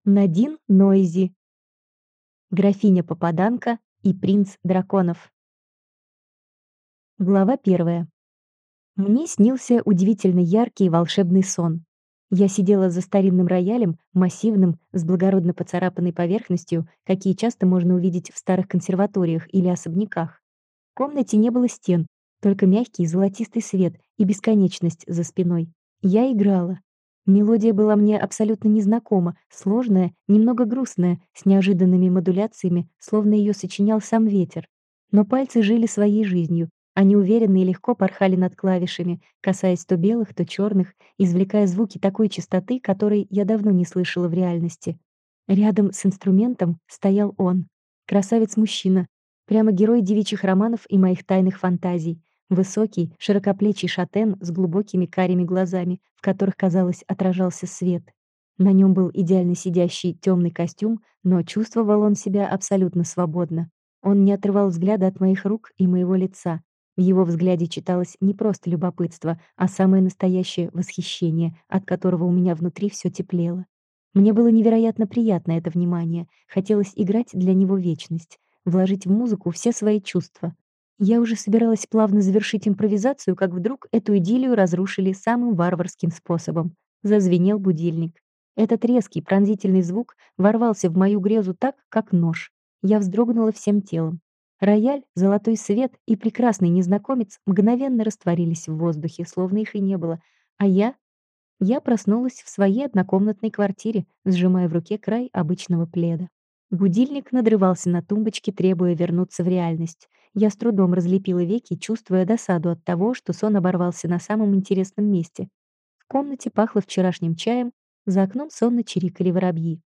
Надин Нойзи, графиня Попаданка и принц драконов. Глава 1. Мне снился удивительно яркий и волшебный сон. Я сидела за старинным роялем, массивным, с благородно поцарапанной поверхностью, какие часто можно увидеть в старых консерваториях или особняках. В комнате не было стен, только мягкий золотистый свет и бесконечность за спиной. Я играла. Мелодия была мне абсолютно незнакома, сложная, немного грустная, с неожиданными модуляциями, словно ее сочинял сам ветер. Но пальцы жили своей жизнью. Они уверенно и легко порхали над клавишами, касаясь то белых, то черных, извлекая звуки такой чистоты, которой я давно не слышала в реальности. Рядом с инструментом стоял он. Красавец-мужчина, прямо герой девичьих романов и моих тайных фантазий. Высокий, широкоплечий шатен с глубокими карими глазами, в которых, казалось, отражался свет. На нем был идеально сидящий темный костюм, но чувствовал он себя абсолютно свободно. Он не отрывал взгляда от моих рук и моего лица. В его взгляде читалось не просто любопытство, а самое настоящее восхищение, от которого у меня внутри все теплело. Мне было невероятно приятно это внимание, хотелось играть для него вечность, вложить в музыку все свои чувства. Я уже собиралась плавно завершить импровизацию, как вдруг эту идиллию разрушили самым варварским способом. Зазвенел будильник. Этот резкий, пронзительный звук ворвался в мою грезу так, как нож. Я вздрогнула всем телом. Рояль, золотой свет и прекрасный незнакомец мгновенно растворились в воздухе, словно их и не было, а я проснулась в своей однокомнатной квартире, сжимая в руке край обычного пледа. Будильник надрывался на тумбочке, требуя вернуться в реальность. Я с трудом разлепила веки, чувствуя досаду от того, что сон оборвался на самом интересном месте. В комнате пахло вчерашним чаем, за окном сонно чирикали воробьи.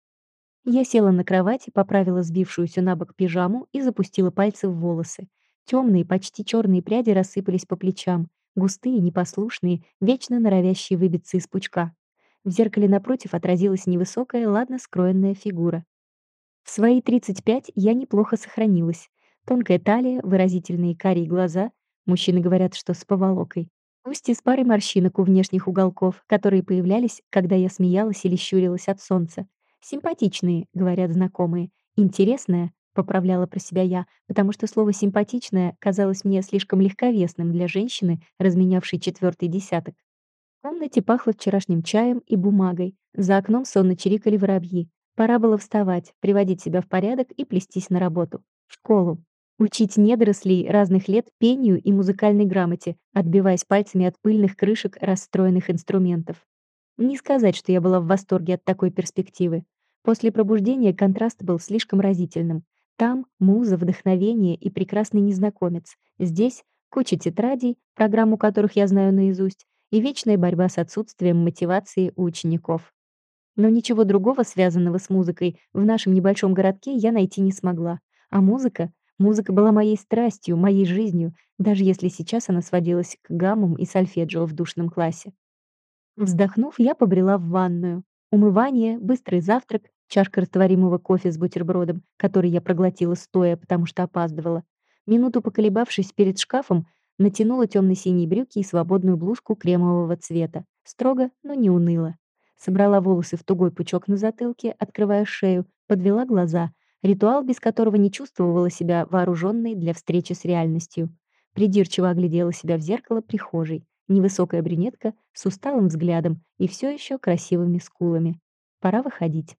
Я села на кровати, поправила сбившуюся на бок пижаму и запустила пальцы в волосы. Темные, почти черные пряди рассыпались по плечам, густые, непослушные, вечно норовящие выбиться из пучка. В зеркале напротив отразилась невысокая, ладно скроенная фигура. В свои 35 я неплохо сохранилась. Тонкая талия, выразительные карие глаза. Мужчины говорят, что с поволокой. Пусть и с парой морщинок у внешних уголков, которые появлялись, когда я смеялась или щурилась от солнца. Симпатичные, говорят знакомые. Интересная, поправляла про себя я, потому что слово «симпатичная» казалось мне слишком легковесным для женщины, разменявшей четвертый десяток. В комнате пахло вчерашним чаем и бумагой. За окном сонно чирикали воробьи. Пора было вставать, приводить себя в порядок и плестись на работу. В школу. Учить недорослей разных лет пению и музыкальной грамоте, отбиваясь пальцами от пыльных крышек расстроенных инструментов. Не сказать, что я была в восторге от такой перспективы. После пробуждения контраст был слишком разительным. Там муза, вдохновение и прекрасный незнакомец. Здесь куча тетрадей, программу которых я знаю наизусть, и вечная борьба с отсутствием мотивации у учеников. Но ничего другого, связанного с музыкой, в нашем небольшом городке я найти не смогла. А музыка была моей страстью, моей жизнью, даже если сейчас она сводилась к гаммам и сольфеджио в душном классе. Вздохнув, я побрела в ванную. Умывание, быстрый завтрак, чашка растворимого кофе с бутербродом, который я проглотила стоя, потому что опаздывала. Минуту поколебавшись перед шкафом, натянула темно-синие брюки и свободную блузку кремового цвета. Строго, но не уныло. Собрала волосы в тугой пучок на затылке, открывая шею, подвела глаза. Ритуал, без которого не чувствовала себя вооруженной для встречи с реальностью. Придирчиво оглядела себя в зеркало прихожей. Невысокая брюнетка с усталым взглядом и все еще красивыми скулами. Пора выходить.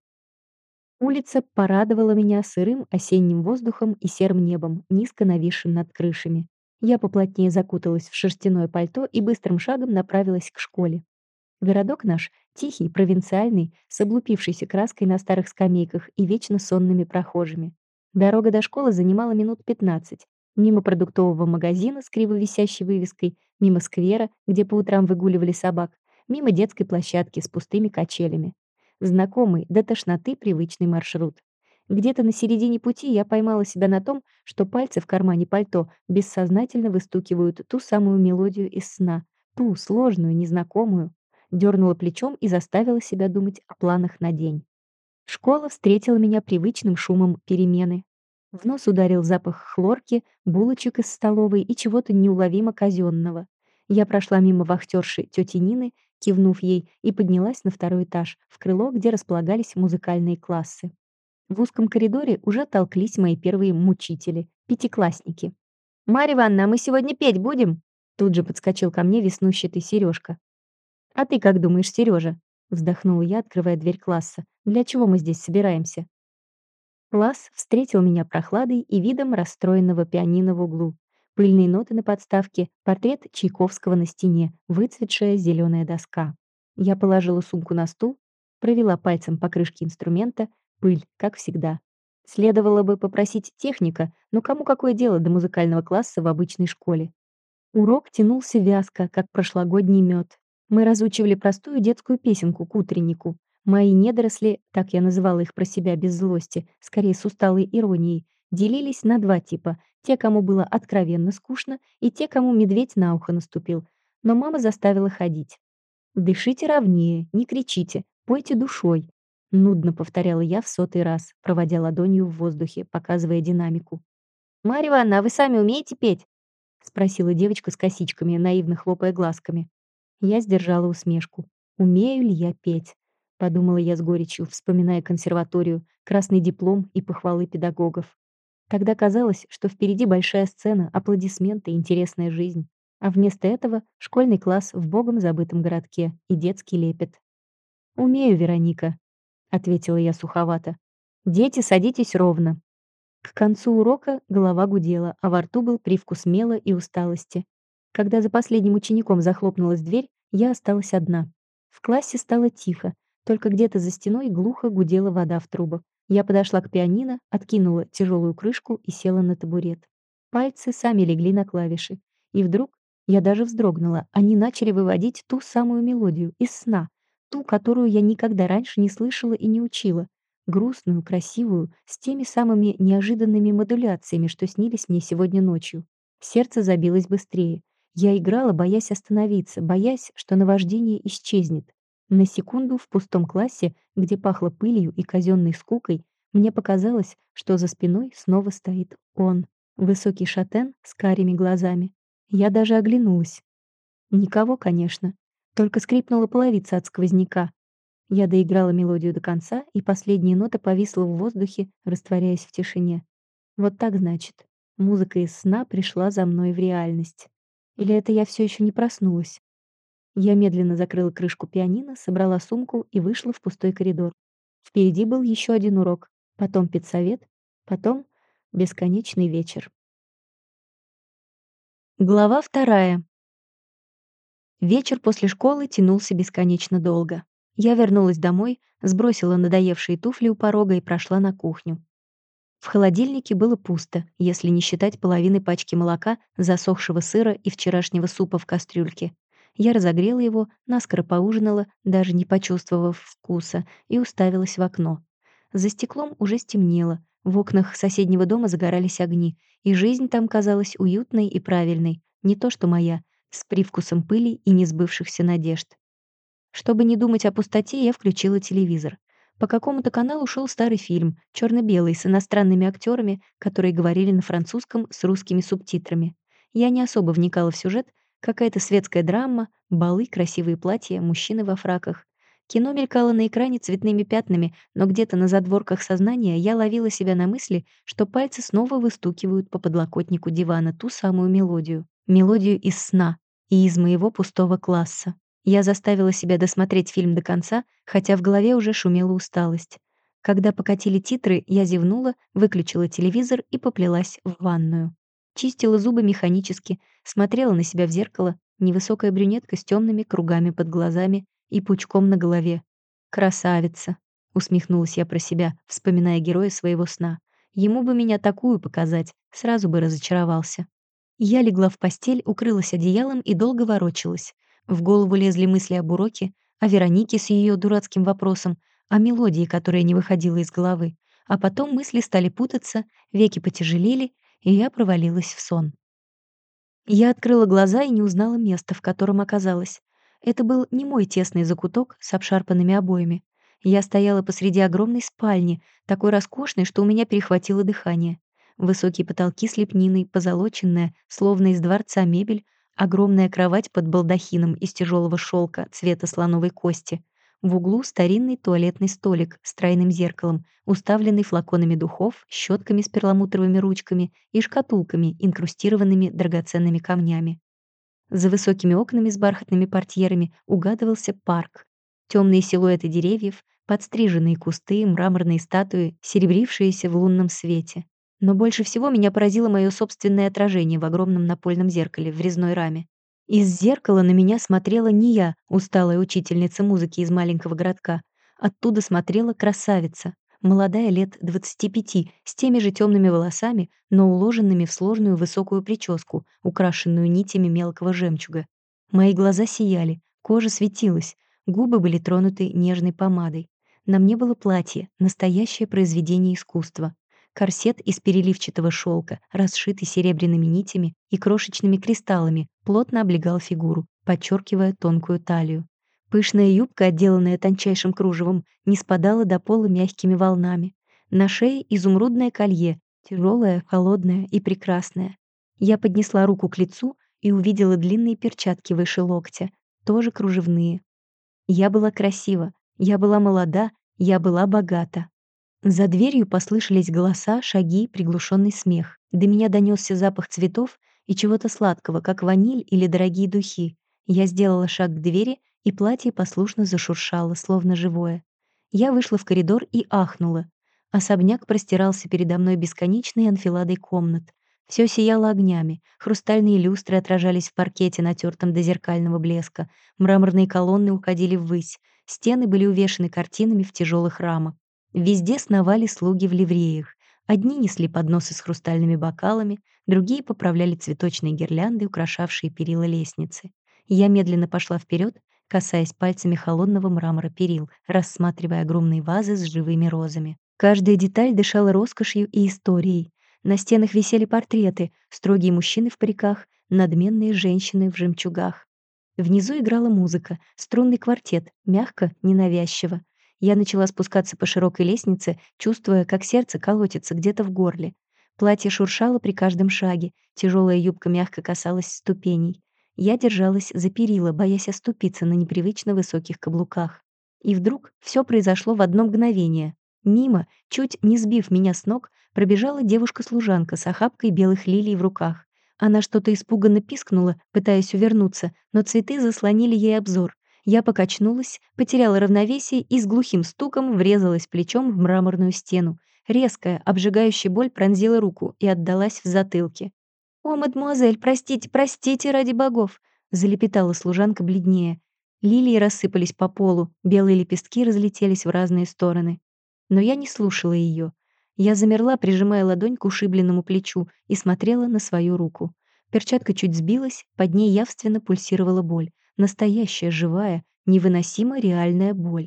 Улица порадовала меня сырым осенним воздухом и серым небом, низко нависшим над крышами. Я поплотнее закуталась в шерстяное пальто и быстрым шагом направилась к школе. Городок наш тихий, провинциальный, с облупившейся краской на старых скамейках и вечно сонными прохожими. Дорога до школы занимала минут 15. Мимо продуктового магазина с криво висящей вывеской, мимо сквера, где по утрам выгуливали собак, мимо детской площадки с пустыми качелями. Знакомый до тошноты привычный маршрут. Где-то на середине пути я поймала себя на том, что пальцы в кармане пальто бессознательно выстукивают ту самую мелодию из сна, ту сложную, незнакомую. Дёрнула плечом и заставила себя думать о планах на день. Школа встретила меня привычным шумом перемены. В нос ударил запах хлорки, булочек из столовой и чего-то неуловимо казенного. Я прошла мимо вахтерши тети Нины, кивнув ей, и поднялась на второй этаж, в крыло, где располагались музыкальные классы. В узком коридоре уже толклись мои первые мучители, пятиклассники. «Марья Ивановна, а мы сегодня петь будем?» Тут же подскочил ко мне веснущатый Сережка. «А ты как думаешь, Сережа? Вздохнула я, открывая дверь класса. «Для чего мы здесь собираемся?» Класс встретил меня прохладой и видом расстроенного пианино в углу. Пыльные ноты на подставке, портрет Чайковского на стене, выцветшая зеленая доска. Я положила сумку на стул, провела пальцем по крышке инструмента, пыль, как всегда. Следовало бы попросить техника, но кому какое дело до музыкального класса в обычной школе? Урок тянулся вязко, как прошлогодний мед. Мы разучивали простую детскую песенку к утреннику. Мои недоросли, так я называла их про себя без злости, скорее с усталой иронией, делились на два типа: те, кому было откровенно скучно, и те, кому медведь на ухо наступил. Но мама заставила ходить. «Дышите ровнее, не кричите, пойте душой», — нудно повторяла я в сотый раз, проводя ладонью в воздухе, показывая динамику. «Марья Ивановна, а вы сами умеете петь?» — спросила девочка с косичками, наивно хлопая глазками. Я сдержала усмешку. «Умею ли я петь?» — подумала я с горечью, вспоминая консерваторию, красный диплом и похвалы педагогов. Тогда казалось, что впереди большая сцена, аплодисменты, интересная жизнь. А вместо этого школьный класс в богом забытом городке и детский лепет. «Умею, Вероника», — ответила я суховато. «Дети, садитесь ровно». К концу урока голова гудела, а во рту был привкус мела и усталости. Когда за последним учеником захлопнулась дверь, я осталась одна. В классе стало тихо, только где-то за стеной глухо гудела вода в трубах. Я подошла к пианино, откинула тяжелую крышку и села на табурет. Пальцы сами легли на клавиши. И вдруг я даже вздрогнула. Они начали выводить ту самую мелодию из сна, ту, которую я никогда раньше не слышала и не учила. Грустную, красивую, с теми самыми неожиданными модуляциями, что снились мне сегодня ночью. Сердце забилось быстрее. Я играла, боясь остановиться, боясь, что наваждение исчезнет. На секунду в пустом классе, где пахло пылью и казенной скукой, мне показалось, что за спиной снова стоит он. Высокий шатен с карими глазами. Я даже оглянулась. Никого, конечно. Только скрипнула половица от сквозняка. Я доиграла мелодию до конца, и последняя нота повисла в воздухе, растворяясь в тишине. Вот так, значит, музыка из сна пришла за мной в реальность. Или это я все еще не проснулась? Я медленно закрыла крышку пианино, собрала сумку и вышла в пустой коридор. Впереди был еще один урок, потом педсовет, потом бесконечный вечер. Глава вторая. Вечер после школы тянулся бесконечно долго. Я вернулась домой, сбросила надоевшие туфли у порога и прошла на кухню. В холодильнике было пусто, если не считать половины пачки молока, засохшего сыра и вчерашнего супа в кастрюльке. Я разогрела его, наскоро поужинала, даже не почувствовав вкуса, и уставилась в окно. За стеклом уже стемнело, в окнах соседнего дома загорались огни, и жизнь там казалась уютной и правильной, не то что моя, с привкусом пыли и несбывшихся надежд. Чтобы не думать о пустоте, я включила телевизор. По какому-то каналу шел старый фильм, черно-белый, с иностранными актерами, которые говорили на французском с русскими субтитрами. Я не особо вникала в сюжет, какая-то светская драма, балы, красивые платья, мужчины во фраках. Кино мелькало на экране цветными пятнами, но где-то на задворках сознания я ловила себя на мысли, что пальцы снова выстукивают по подлокотнику дивана ту самую мелодию. Мелодию из сна и из моего пустого класса. Я заставила себя досмотреть фильм до конца, хотя в голове уже шумела усталость. Когда покатили титры, я зевнула, выключила телевизор и поплелась в ванную. Чистила зубы механически, смотрела на себя в зеркало, невысокая брюнетка с темными кругами под глазами и пучком на голове. «Красавица!» — усмехнулась я про себя, вспоминая героя своего сна. Ему бы меня такую показать, сразу бы разочаровался. Я легла в постель, укрылась одеялом и долго ворочалась. В голову лезли мысли об уроке, о Веронике с ее дурацким вопросом, о мелодии, которая не выходила из головы. А потом мысли стали путаться, веки потяжелели, и я провалилась в сон. Я открыла глаза и не узнала места, в котором оказалась. Это был не мой тесный закуток с обшарпанными обоями. Я стояла посреди огромной спальни, такой роскошной, что у меня перехватило дыхание. Высокие потолки с лепниной, позолоченная, словно из дворца мебель, Огромная кровать под балдахином из тяжелого шелка цвета слоновой кости. В углу старинный туалетный столик с тройным зеркалом, уставленный флаконами духов, щетками с перламутровыми ручками и шкатулками, инкрустированными драгоценными камнями. За высокими окнами с бархатными портьерами угадывался парк. Темные силуэты деревьев, подстриженные кусты, мраморные статуи, серебрившиеся в лунном свете. Но больше всего меня поразило мое собственное отражение в огромном напольном зеркале в резной раме. Из зеркала на меня смотрела не я, усталая учительница музыки из маленького городка. Оттуда смотрела красавица, молодая лет 25, с теми же темными волосами, но уложенными в сложную высокую прическу, украшенную нитями мелкого жемчуга. Мои глаза сияли, кожа светилась, губы были тронуты нежной помадой. На мне было платье, настоящее произведение искусства. Корсет из переливчатого шелка, расшитый серебряными нитями и крошечными кристаллами, плотно облегал фигуру, подчеркивая тонкую талию. Пышная юбка, отделанная тончайшим кружевом, не спадала до пола мягкими волнами. На шее изумрудное колье, тяжелое, холодное и прекрасное. Я поднесла руку к лицу и увидела длинные перчатки выше локтя, тоже кружевные. Я была красива, я была молода, я была богата. За дверью послышались голоса, шаги, приглушенный смех. До меня донесся запах цветов и чего-то сладкого, как ваниль или дорогие духи. Я сделала шаг к двери, и платье послушно зашуршало, словно живое. Я вышла в коридор и ахнула. Особняк простирался передо мной бесконечной анфиладой комнат. Все сияло огнями, хрустальные люстры отражались в паркете, натертом до зеркального блеска, мраморные колонны уходили ввысь, стены были увешаны картинами в тяжелых рамах. Везде сновали слуги в ливреях. Одни несли подносы с хрустальными бокалами, другие поправляли цветочные гирлянды, украшавшие перила лестницы. Я медленно пошла вперед, касаясь пальцами холодного мрамора перил, рассматривая огромные вазы с живыми розами. Каждая деталь дышала роскошью и историей. На стенах висели портреты, строгие мужчины в париках, надменные женщины в жемчугах. Внизу играла музыка, струнный квартет, мягко, ненавязчиво. Я начала спускаться по широкой лестнице, чувствуя, как сердце колотится где-то в горле. Платье шуршало при каждом шаге, тяжелая юбка мягко касалась ступеней. Я держалась за перила, боясь оступиться на непривычно высоких каблуках. И вдруг все произошло в одно мгновение. Мимо, чуть не сбив меня с ног, пробежала девушка-служанка с охапкой белых лилий в руках. Она что-то испуганно пискнула, пытаясь увернуться, но цветы заслонили ей обзор. Я покачнулась, потеряла равновесие и с глухим стуком врезалась плечом в мраморную стену. Резкая, обжигающая боль пронзила руку и отдалась в затылке. «О, мадемуазель, простите, простите, ради богов!» — залепетала служанка бледнее. Лилии рассыпались по полу, белые лепестки разлетелись в разные стороны. Но я не слушала ее. Я замерла, прижимая ладонь к ушибленному плечу, и смотрела на свою руку. Перчатка чуть сбилась, под ней явственно пульсировала боль. Настоящая, живая, невыносимо реальная боль.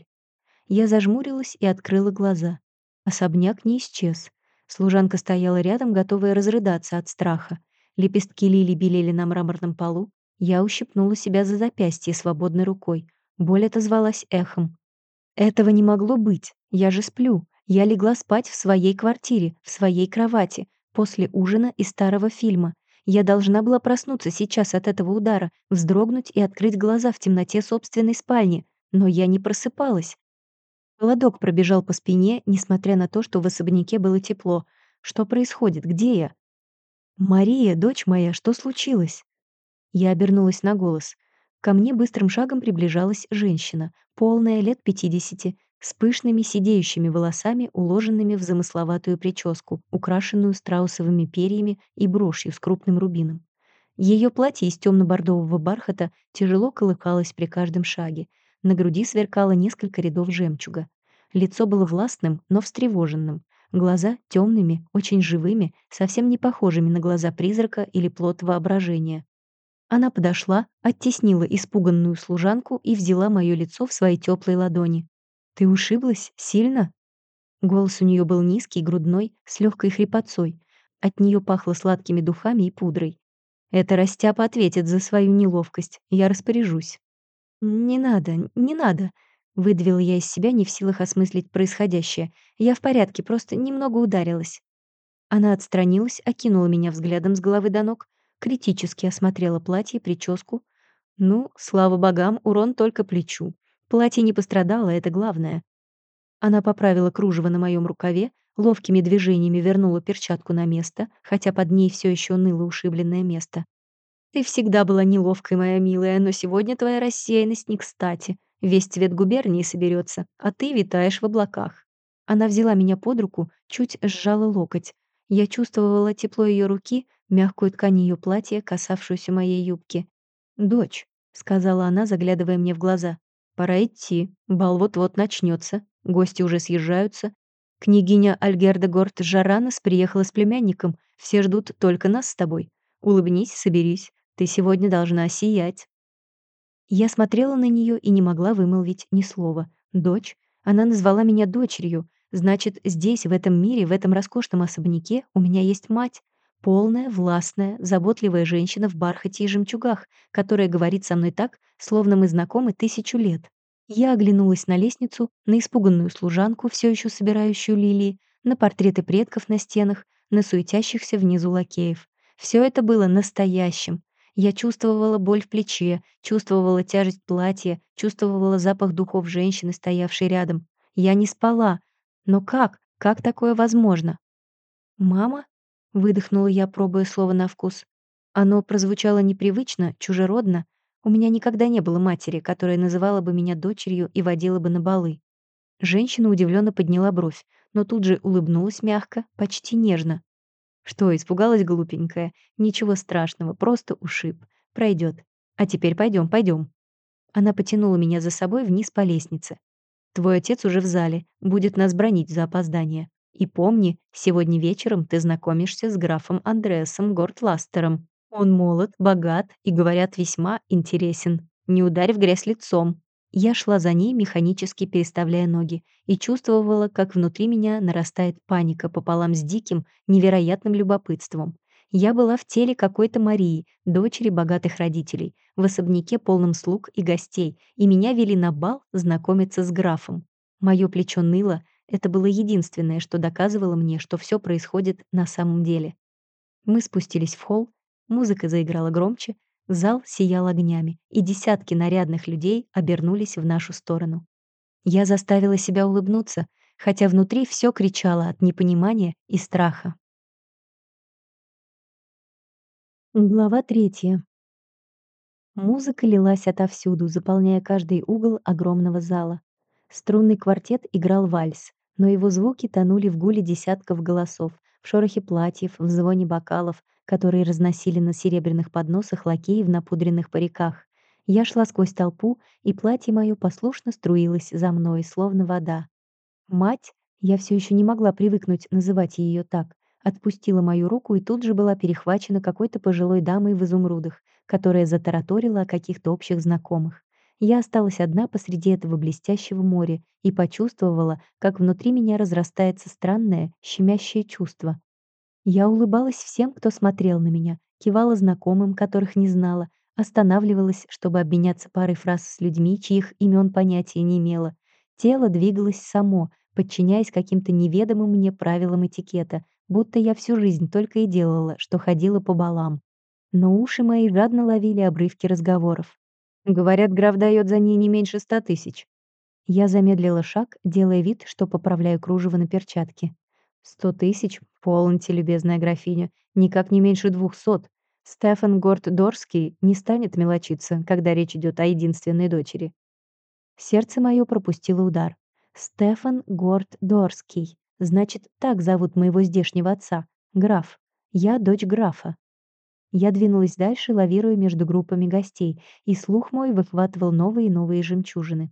Я зажмурилась и открыла глаза. Особняк не исчез. Служанка стояла рядом, готовая разрыдаться от страха. Лепестки лилий белели на мраморном полу. Я ущипнула себя за запястье свободной рукой. Боль отозвалась эхом. Этого не могло быть. Я же сплю. Я легла спать в своей квартире, в своей кровати, после ужина и старого фильма. Я должна была проснуться сейчас от этого удара, вздрогнуть и открыть глаза в темноте собственной спальни. Но я не просыпалась. Холодок пробежал по спине, несмотря на то, что в особняке было тепло. Что происходит? Где я? «Мария, дочь моя, что случилось?» Я обернулась на голос. Ко мне быстрым шагом приближалась женщина, полная, лет 50, с пышными сидеющими волосами, уложенными в замысловатую прическу, украшенную страусовыми перьями и брошью с крупным рубином. Ее платье из темно-бордового бархата тяжело колыхалось при каждом шаге. На груди сверкало несколько рядов жемчуга. Лицо было властным, но встревоженным. Глаза темными, очень живыми, совсем не похожими на глаза призрака или плод воображения. Она подошла, оттеснила испуганную служанку и взяла моё лицо в свои теплые ладони. «Ты ушиблась? Сильно?» Голос у нее был низкий, грудной, с легкой хрипотцой. От нее пахло сладкими духами и пудрой. «Это растяпа ответит за свою неловкость. Я распоряжусь». «Не надо, не надо», — выдавила я из себя, не в силах осмыслить происходящее. «Я в порядке, просто немного ударилась». Она отстранилась, окинула меня взглядом с головы до ног. Критически осмотрела платье и прическу. Ну, слава богам, урон только плечу. Платье не пострадало, это главное. Она поправила кружево на моем рукаве, ловкими движениями вернула перчатку на место, хотя под ней все еще ныло ушибленное место. «Ты всегда была неловкой, моя милая, но сегодня твоя рассеянность не кстати. Весь цвет губернии соберется, а ты витаешь в облаках». Она взяла меня под руку, чуть сжала локоть. Я чувствовала тепло ее руки, мягкую ткань ее платья, касавшуюся моей юбки. «Дочь», — сказала она, заглядывая мне в глаза, — «пора идти. Бал вот-вот начнется. Гости уже съезжаются. Княгиня Альгерда Горт-Жаранос приехала с племянником. Все ждут только нас с тобой. Улыбнись, соберись. Ты сегодня должна сиять». Я смотрела на нее и не могла вымолвить ни слова. Дочь? Она назвала меня дочерью. Значит, здесь, в этом мире, в этом роскошном особняке у меня есть мать. Полная, властная, заботливая женщина в бархате и жемчугах, которая говорит со мной так, словно мы знакомы 1000 лет. Я оглянулась на лестницу, на испуганную служанку, все еще собирающую лилии, на портреты предков на стенах, на суетящихся внизу лакеев. Все это было настоящим. Я чувствовала боль в плече, чувствовала тяжесть платья, чувствовала запах духов женщины, стоявшей рядом. Я не спала. Но как? Как такое возможно? «Мама?» — выдохнула я, пробуя слово на вкус. Оно прозвучало непривычно, чужеродно. У меня никогда не было матери, которая называла бы меня дочерью и водила бы на балы. Женщина удивленно подняла бровь, но тут же улыбнулась мягко, почти нежно. «Что, испугалась, глупенькая? Ничего страшного, просто ушиб. Пройдет. А теперь пойдем, пойдем. Она потянула меня за собой вниз по лестнице. «Твой отец уже в зале, будет нас бранить за опоздание. И помни, сегодня вечером ты знакомишься с графом Андреасом Гортластером. Он молод, богат и, говорят, весьма интересен. Не ударь в грязь лицом». Я шла за ней, механически переставляя ноги, и чувствовала, как внутри меня нарастает паника пополам с диким, невероятным любопытством. Я была в теле какой-то Марии, дочери богатых родителей, в особняке полном слуг и гостей, и меня вели на бал знакомиться с графом. Моё плечо ныло, это было единственное, что доказывало мне, что всё происходит на самом деле. Мы спустились в холл, музыка заиграла громче, зал сиял огнями, и десятки нарядных людей обернулись в нашу сторону. Я заставила себя улыбнуться, хотя внутри всё кричало от непонимания и страха. Глава 3. Музыка лилась отовсюду, заполняя каждый угол огромного зала. Струнный квартет играл вальс, но его звуки тонули в гуле десятков голосов, в шорохе платьев, в звоне бокалов, которые разносили на серебряных подносах лакеи в напудренных париках. Я шла сквозь толпу, и платье мое послушно струилось за мной, словно вода. Мать, я все еще не могла привыкнуть называть ее так, отпустила мою руку и тут же была перехвачена какой-то пожилой дамой в изумрудах, которая затараторила о каких-то общих знакомых. Я осталась одна посреди этого блестящего моря и почувствовала, как внутри меня разрастается странное, щемящее чувство. Я улыбалась всем, кто смотрел на меня, кивала знакомым, которых не знала, останавливалась, чтобы обменяться парой фраз с людьми, чьих имен понятия не имела. Тело двигалось само, подчиняясь каким-то неведомым мне правилам этикета, будто я всю жизнь только и делала, что ходила по балам. Но уши мои жадно ловили обрывки разговоров. Говорят, граф дает за ней не меньше 100 000. Я замедлила шаг, делая вид, что поправляю кружево на перчатке. 100 000? Полноте, любезная графиня. Никак не меньше 200. Стефан Горт-Дорский не станет мелочиться, когда речь идет о единственной дочери. Сердце мое пропустило удар. Стефан Горт-Дорский. Значит, так зовут моего здешнего отца. Граф. Я дочь графа. Я двинулась дальше, лавируя между группами гостей, и слух мой выхватывал новые и новые жемчужины.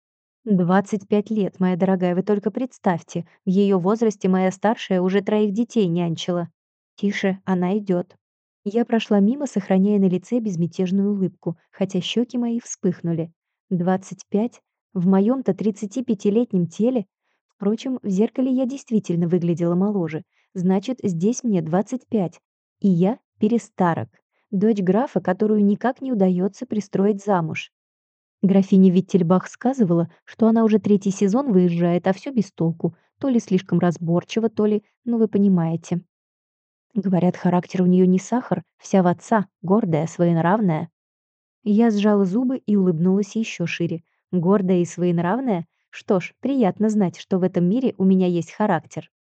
25 лет, моя дорогая, вы только представьте. В ее возрасте моя старшая уже 3 детей нянчила. Тише, она идет. Я прошла мимо, сохраняя на лице безмятежную улыбку, хотя щеки мои вспыхнули. 25? В моем-то 35-летнем теле? Впрочем, в зеркале я действительно выглядела моложе. Значит, здесь мне 25. И я перестарок. Дочь графа, которую никак не удается пристроить замуж. Графиня Виттельбах сказывала, что она уже 3-й сезон выезжает, а все без толку. То ли слишком разборчиво, то ли, ну вы понимаете. Говорят, характер у нее не сахар, вся в отца, гордая, своенравная. Я сжала зубы и улыбнулась еще шире. Гордая и своенравная? Что ж, приятно знать, что в этом мире у меня есть характер.